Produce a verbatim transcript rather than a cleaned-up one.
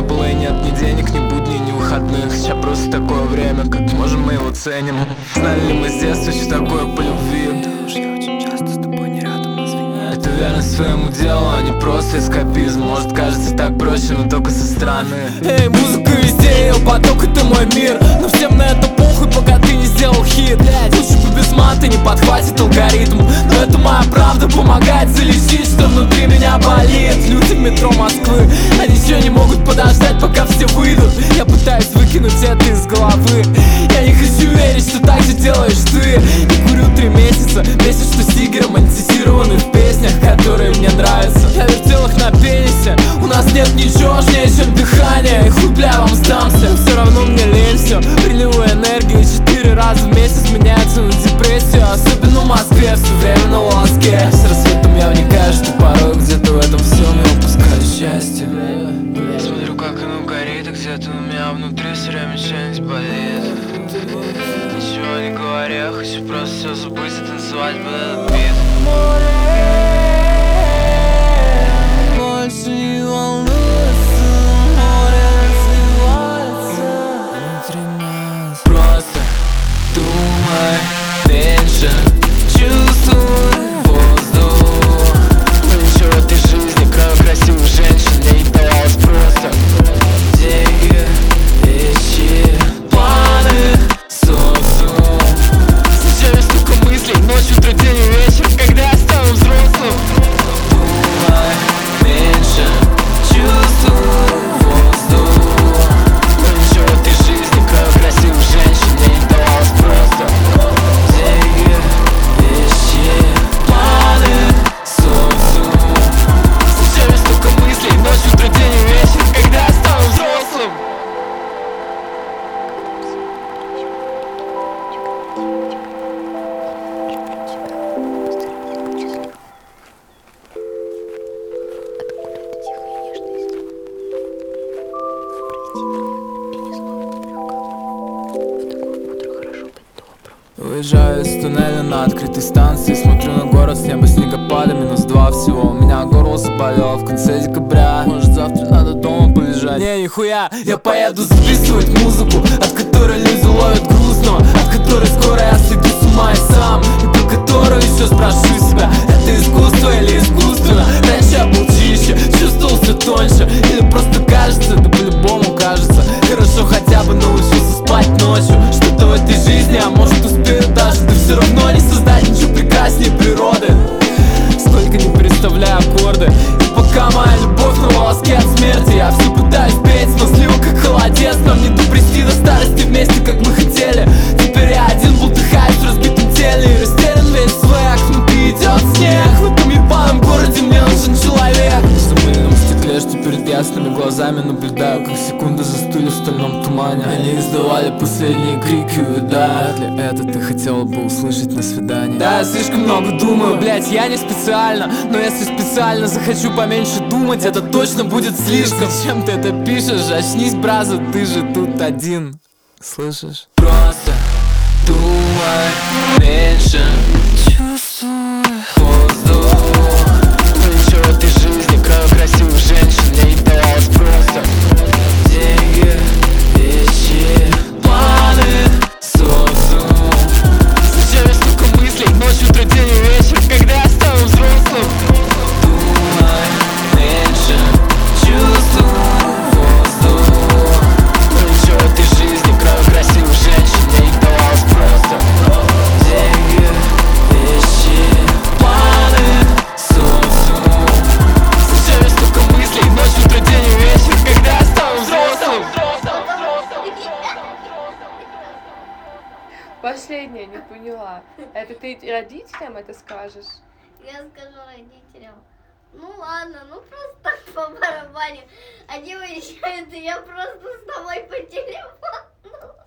было и нет ни денег, ни будней, ни выходных. Сейчас просто такое время, как можем мы его ценим. Знали ли мы с детства, что такое по любви? Да уж я очень часто с тобой не рядом, извини. Это верность своему делу, а не просто эскапизм. Может кажется так проще, но только со стороны. Эй, музыка везде, ее поток, это мой мир. Но всем на это похуй, пока ты не сделал хит. Лучше бы без мата не подхватит алгоритм. Но это моя правда, помогает залечить, что внутри меня болит. Люди в метро Москвы, они еще не могут подождать, пока все выйдут. Я пытаюсь выкинуть это из головы. Я не хочу верить, что так же делаешь ты. Не курю три месяца, месяц, что сиги романтизированы в песнях, которые мне нравятся. Я вертел их на пенисе. У нас нет ничего важнее, чем дыхание. И хуй, бля, вам сдамся. Но все равно мне лень все. Приливы энергии четыре раза в месяц меняются на депрессию. Особенно в Москве, все время на волоске. С рассветом я вникаю, что порой где-то в этом всем я упускаю счастье. Смотрю, как оно горит, и где-то у меня внутри все время что-нибудь болит. Ничего не говоря, хочу просто все забыть и танцевать под этот бит. Больше не волнуется, море разливается внутри нас. Просто думай меньше, чувствуй воздух. Но ничего в этой жизни, кроме красивых женщин, мне не давалось просто. Деньги, вещи, планы, социум. Зачем столько мыслей, ночь, утро, день и вечер, когда я стану взрослым? Думай меньше, чувствуй воздух. Но ничего в этой жизни, кроме красивых женщин, мне не давалось просто. Деньги, вещи, планы, социум. Зачем столько мыслей, ночь, утро, день и вечер, когда я стану взрослым? Уезжаю из туннеля на открытой станции. Смотрю на город с неба, снегопада, минус два всего. У меня горло заболело в конце декабря. Может завтра надо дома полежать? Не, нихуя, я поеду записывать музыку, от которой люди ловят грустного, от которой скоро я сойду с ума и сам. И про которую еще спрошу себя, это искусство или искусственно? Раньше я был чище, чувствовал все тоньше. Или просто кажется, это по-любому кажется. Хорошо хотя бы научился спать ночью. Что-то в этой жизни, а может успею даже. Ты все равно не создать ничего прекраснее природы. Сколько не переставляю аккорды. И пока моя любовь на волоске от смерти, я все пытаюсь петь, но слива как холодец. Нам не допрести до старости вместе, как мы хотели. Теперь я один бултыхаюсь в разбитом теле и растерян весь свек. Внутри идет снег, в этом ебаном городе мне нужен человек. В замыленном стекле, что перед ясными глазами наблюдаю, как секунды застыли в стальном тумане. Они издавали последние крики, да. Вряд ли это ты хотела бы услышать на свидании. Да, я слишком много думаю, блять, я не специально. Но если специально захочу поменьше думать, это точно будет слишком. Зачем ты это пишешь? Очнись, браза, ты же тут один. Слышишь? Просто думай меньше, чувствуй воздух. Но ничего в этой жизни, кроме красивых женщин, мне не давалось просто. Деньги, вещи, планы, социум. Зачем столько мыслей, ночь, утро, день и вечер, когда я стану взрослым? Думай меньше, чувствуй воздух. Но ничего в этой жизни, кроме красивых женщин, мне не давалось просто. Деньги, вещи, планы, социум. Зачем столько мыслей, ночь, утро, день и вечер, когда я стану взрослым? Последняя, не поняла. Это ты родителям это скажешь? Я скажу родителям: ну ладно, ну просто так по барабане. Они уезжают, и я просто с тобой по телефону.